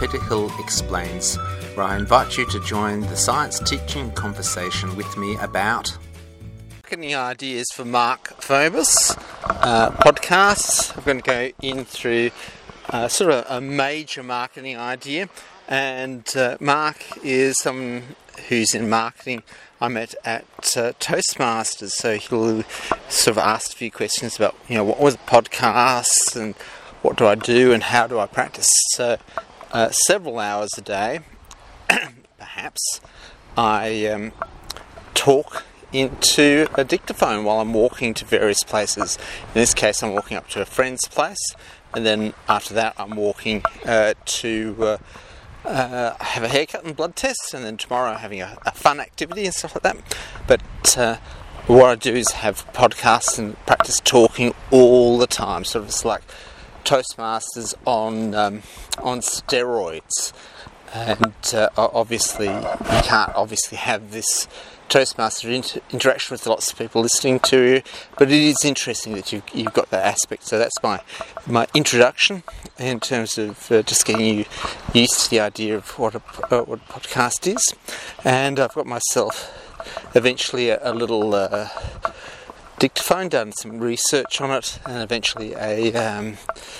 Peter Hill Explains, where I invite you to join the science teaching conversation with me about marketing ideas for Mark Phobos podcasts. I'm going to go in through sort of a major marketing idea, and Mark is someone who's in marketing I met at Toastmasters, so he'll sort of ask a few questions about, what was a podcast and what do I do and how do I practice. So several hours a day, perhaps, I talk into a dictaphone while I'm walking to various places. In this case, I'm walking up to a friend's place, and then after that I'm walking to have a haircut and blood test, and then tomorrow I'm having a fun activity and stuff like that. But what I do is have podcasts and practice talking all the time. Sort of it's like Toastmasters on steroids. And obviously you can't have this Toastmaster interaction with lots of people listening to you, but it is interesting that you've got that aspect. So that's my introduction in terms of just getting you used to the idea of what a podcast is. And I've got myself eventually a little dictaphone, done some research on it, and eventually a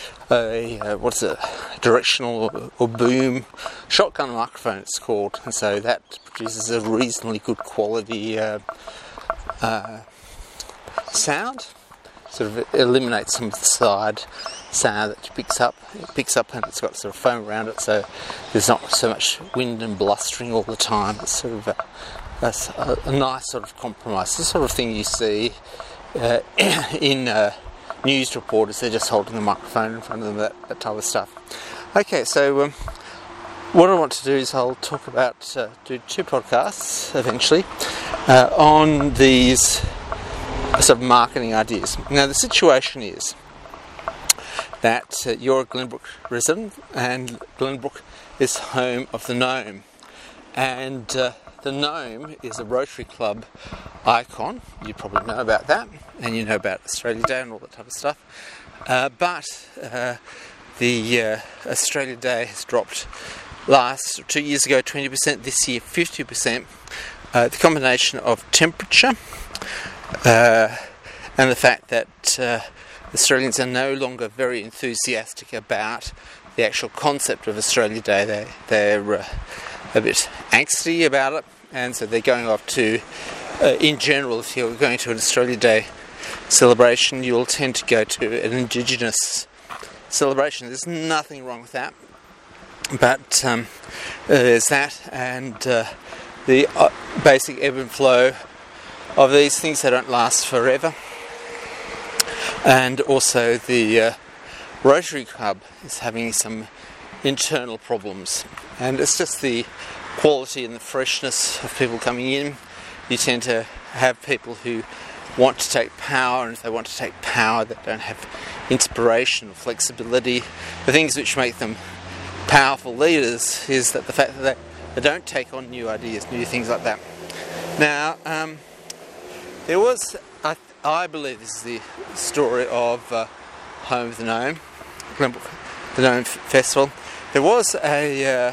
directional or boom shotgun microphone it's called, and so that produces a reasonably good quality sound. Sort of eliminates some of the side sound that it picks up, and it's got sort of foam around it, so there's not so much wind and blustering all the time. It's sort of a nice sort of compromise. The sort of thing you see in news reporters. They're just holding the microphone in front of them, that type of stuff. Okay, so what I want to do is I'll talk about do 2 podcasts eventually on these sort of marketing ideas. Now the situation is that you're a Glenbrook resident, and Glenbrook is home of the Gnome, and the Gnome is a Rotary Club icon. You probably know about that, and you know about Australia Day and all that type of stuff. But the Australia Day has dropped 2 years ago 20%, this year 50%. The combination of temperature and the fact that Australians are no longer very enthusiastic about the actual concept of Australia Day. They're a bit angsty about it, and so they're going off to, in general, if you're going to an Australia Day celebration, you'll tend to go to an Indigenous celebration. There's nothing wrong with that, but there's that, and the basic ebb and flow of these things. They don't last forever, and also the Rotary Club is having some internal problems, and it's just the quality and the freshness of people coming in. You tend to have people who want to take power, and if they want to take power, they don't have inspiration or flexibility. The things which make them powerful leaders is that the fact that they don't take on new ideas, new things like that. Now, there was, I believe this is the story of Home of the Gnome, Glenbrook, the Gnome Festival. There was a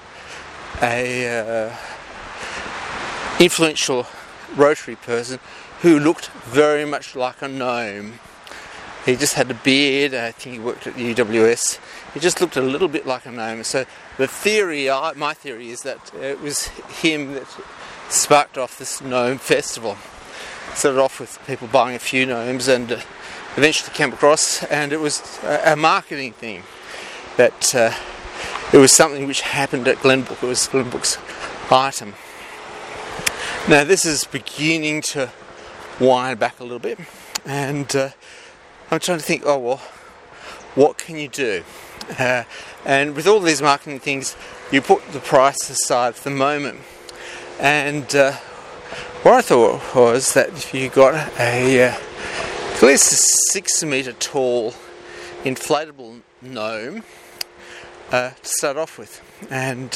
influential Rotary person who looked very much like a gnome. He just had a beard. I think he worked at the UWS. He just looked a little bit like a gnome. So the theory, my theory, is that it was him that sparked off this gnome festival. Started off with people buying a few gnomes, and eventually came across, and it was a marketing thing. That it was something which happened at Glenbrook. It was Glenbrook's item. Now this is beginning to wind back a little bit, and I'm trying to think, what can you do? And with all these marketing things, you put the price aside for the moment. And what I thought was that if you got at least a 6 metre tall inflatable gnome to start off with, and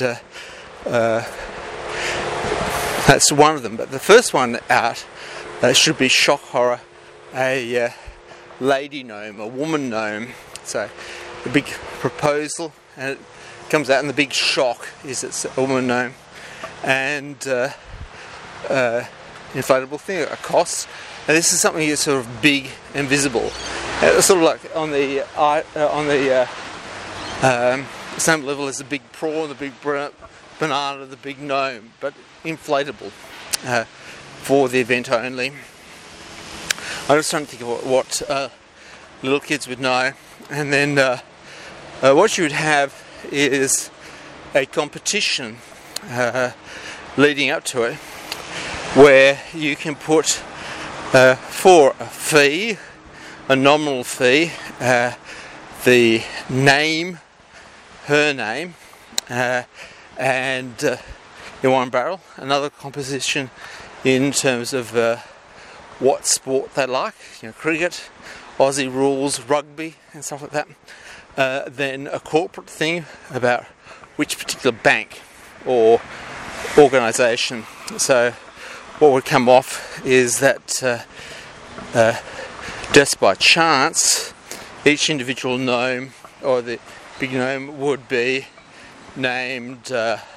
that's one of them. But the first one out should be shock horror, a lady gnome, a woman gnome. So a big proposal, and comes out, and the big shock is it's a woman gnome, and inflatable thing, a cost. And this is something that's sort of big and visible. It's sort of like on the same level as the big prawn, the big banana, the big gnome, but inflatable for the event only. I just don't think of what little kids would know. And then what you would have is a competition leading up to it, where you can put for a fee, a nominal fee, the name, her name, and in one barrel. Another composition in terms of what sport they like, cricket, Aussie rules, rugby, and stuff like that. Then a corporate thing about which particular bank or organisation. So what would come off is that just by chance, each individual gnome, or the big gnome, would be named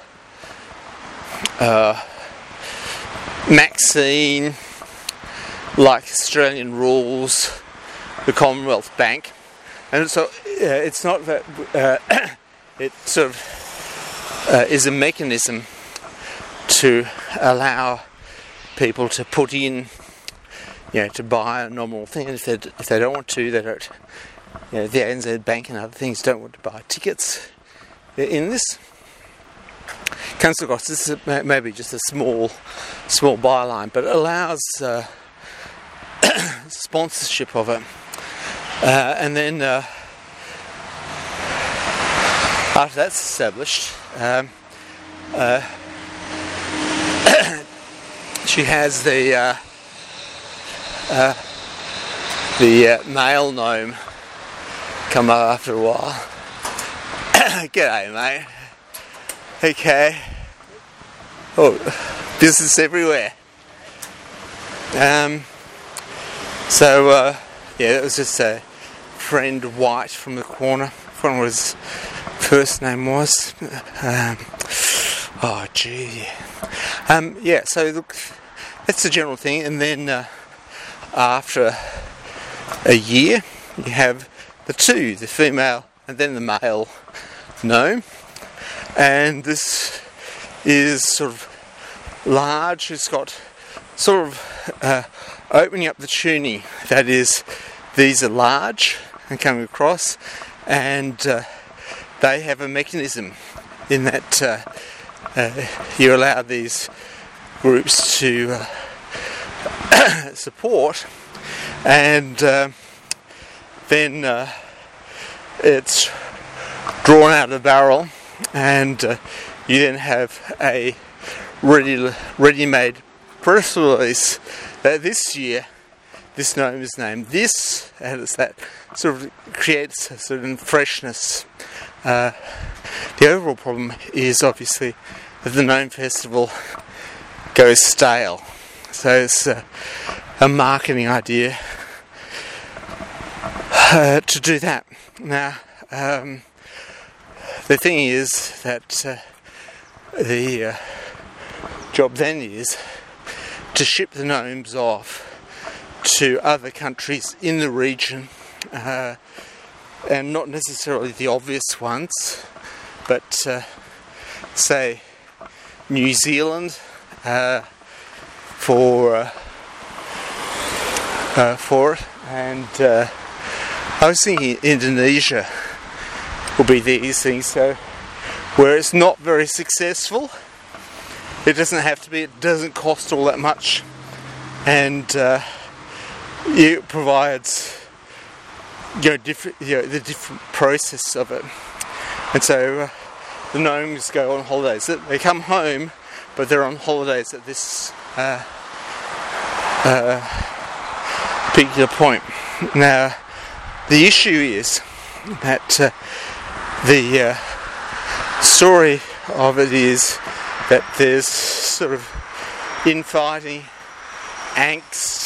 Maxine, like Australian rules, the Commonwealth Bank. And so it's not that it sort of is a mechanism to allow people to put in, to buy a nominal thing. And if they don't want to, they don't. The ANZ Bank and other things don't want to buy tickets in this. Council costs, this is maybe just a small byline, but it allows sponsorship of it. And then after that's established, she has the male gnome come up after a while. G'day, mate. Okay. Oh, business everywhere. So it was just a friend White from the corner. I forgot what his first name was. So look, that's the general thing. And then after a year, you have the female and then the male gnome. And this is sort of large. It's got sort of opening up the tuning. That is, these are large and coming across, and they have a mechanism in that you allow these groups to support, and then it's drawn out of the barrel, and you then have a ready-made press release that this year this gnome is named this, and it's that sort of creates a certain freshness. The overall problem is obviously that the Gnome Festival goes stale, so it's a marketing idea to do that. Now, the thing is that the job then is to ship the gnomes off to other countries in the region, and not necessarily the obvious ones, but say New Zealand for it, and I was thinking Indonesia will be these things, so where it's not very successful, it doesn't have to be, it doesn't cost all that much, and it provides the different process of it. And so the gnomes go on holidays. They come home, but they're on holidays at this particular point. Now, the issue is that the story of it is that there's sort of infighting, angst,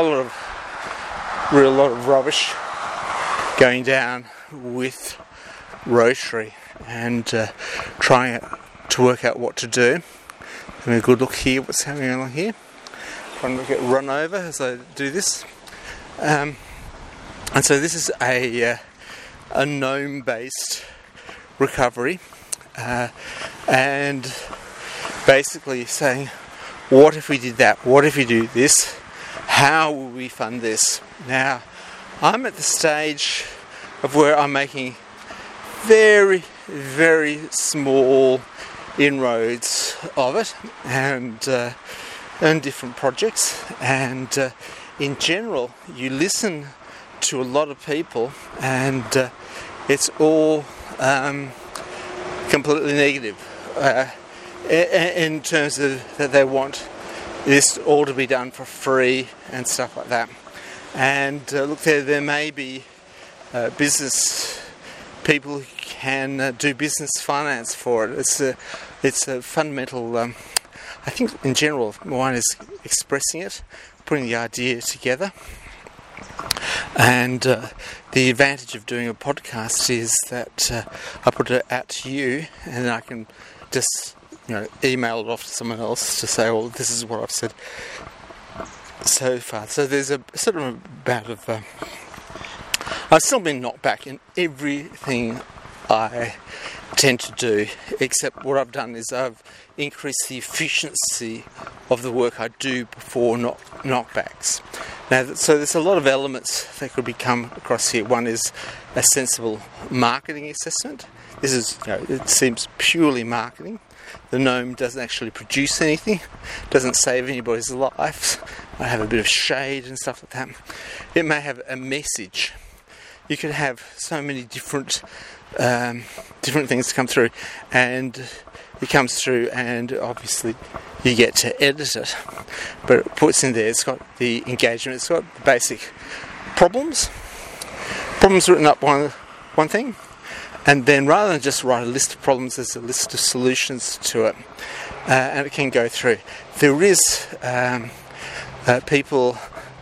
real lot of rubbish going down with Rotary and trying to work out what to do. Having a good look here, what's happening along here. Trying to get run over as I do this. And so this is a gnome-based recovery, and basically saying, what if we did that? What if we do this? How will we fund this? Now, I'm at the stage of where I'm making very, very small inroads of it, and different projects. And in general, you listen to a lot of people, and it's all completely negative in terms of that they want this all to be done for free and stuff like that. And look, there may be business people who can do business finance for it. It's a fundamental. I think in general, one is expressing it, putting the idea together. And the advantage of doing a podcast is that I put it out to you, and then I can just email it off to someone else to say, well, this is what I've said so far. So there's a sort of a bout of I've still been knocked back in everything I tend to do, except what I've done is I've increased the efficiency of the work I do before knockbacks. Now, so there's a lot of elements that could be come across here. One is a sensible marketing assessment. This is, it seems purely marketing. The gnome doesn't actually produce anything, doesn't save anybody's life. I have a bit of shade and stuff like that. It may have a message. You could have so many different things come through, and it comes through, and obviously you get to edit it. But it puts in there, it's got the engagement, it's got the basic problems written up one thing, and then rather than just write a list of problems, there's a list of solutions to it, and it can go through. There is people.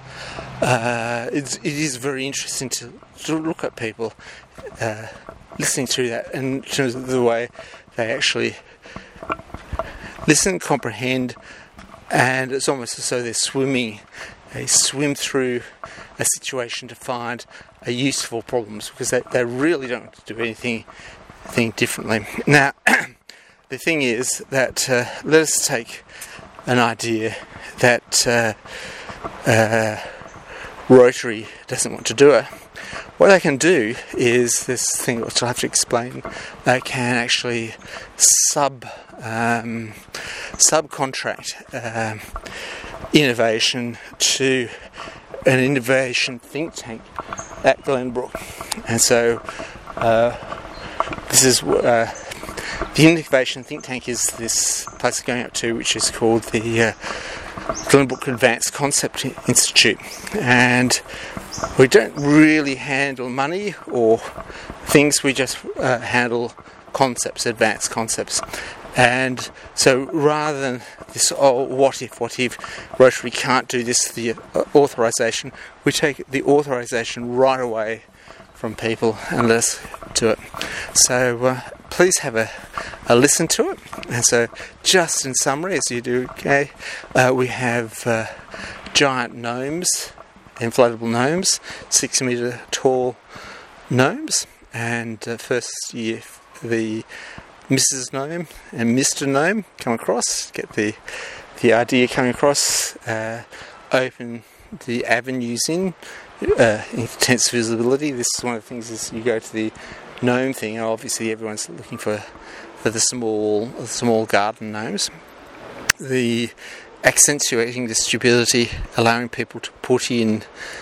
It is very interesting to look at people listening through that in terms of the way they actually listen, comprehend, and it's almost as though they're swimming. They swim through a situation to find a useful problems, because they really don't do anything differently. Now, the thing is that let us take an idea that Rotary doesn't want to do it. What they can do is this thing which I'll have to explain. They can actually subcontract innovation to an innovation think tank at Glenbrook, and so this is the innovation think tank is this place we're going up to, which is called the Glenbrook Advanced Concept Institute, and we don't really handle money or things, we just handle concepts, advanced concepts. And so rather than this, what if Rotary can't do this, the authorisation, we take the authorisation right away from people and let us do it. So please have a listen to it. And so just in summary, as you do, okay, we have giant gnomes, inflatable gnomes, 6 metre tall gnomes, and first year the Mrs. Gnome and Mr. Gnome come across, get the idea coming across, open the avenues in, intense visibility. This is one of the things, is you go to the gnome thing, and obviously everyone's looking for the small garden gnomes. The accentuating the stupidity, allowing people to put in,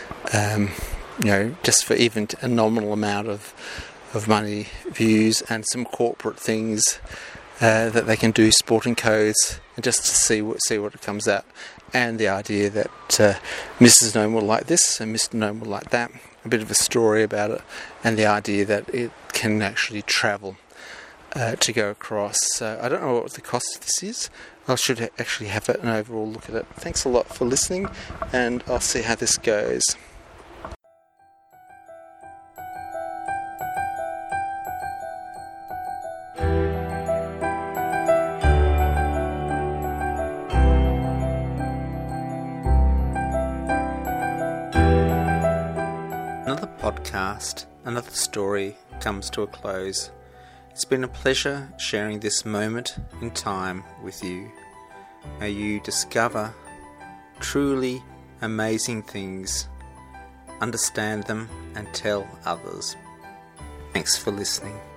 just for even a nominal amount of money, views, and some corporate things that they can do, sporting codes, and just to see what it comes out. And the idea that Mrs. Gnome will like this and Mr. Gnome will like that. A bit of a story about it, and the idea that it can actually travel to go across. So I don't know what the cost of this is. I should actually have an overall look at it. Thanks a lot for listening, and I'll see how this goes. podcast, another story comes to a close. It's been a pleasure sharing this moment in time with you. May you discover truly amazing things, understand them, and tell others. Thanks for listening.